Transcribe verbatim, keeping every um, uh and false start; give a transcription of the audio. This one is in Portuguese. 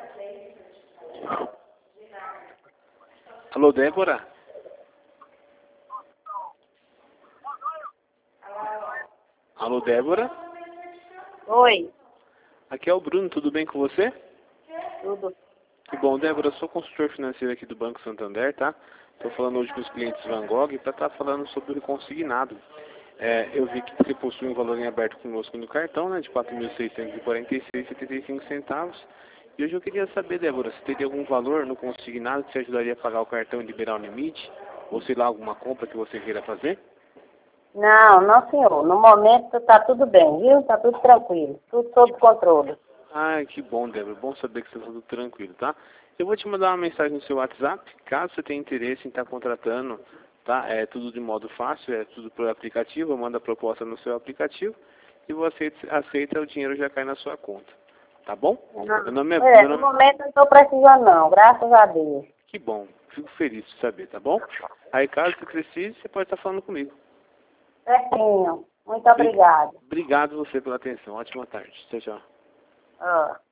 Alô, Débora? Alô, Débora? Oi, Aqui é o Bruno, tudo bem com você? tudo. Que bom, Débora, eu sou consultor financeiro aqui do Banco Santander, tá? Estou falando hoje com os clientes Van Gogh para estar falando sobre o consignado. É, eu vi que você possui um valor em aberto conosco no cartão, né, de quatro mil seiscentos e quarenta e seis reais e setenta e cinco centavos. E hoje eu queria saber, Débora, se teria algum valor no consignado que te ajudaria a pagar o cartão e liberar o limite? Ou sei lá, alguma compra que você queira fazer? Não, não, senhor. No momento está tudo bem, viu? Está tudo tranquilo, tudo sob controle. Ah, que bom, Débora. Bom saber que você está tudo tranquilo, tá? Eu vou te mandar uma mensagem no seu WhatsApp, caso você tenha interesse em estar contratando, tá? É tudo de modo fácil, é tudo por aplicativo, manda a proposta no seu aplicativo e você aceita, o dinheiro já cai na sua conta. Tá bom? Meu nome é... É, Meu no nome... momento não estou precisando não, graças a Deus. Que bom. Fico feliz de saber, tá bom? Aí, caso você precise, você pode estar falando comigo. Certinho. Muito obrigada. Obrigado você pela atenção. Ótima tarde. Tchau, tchau. Ah.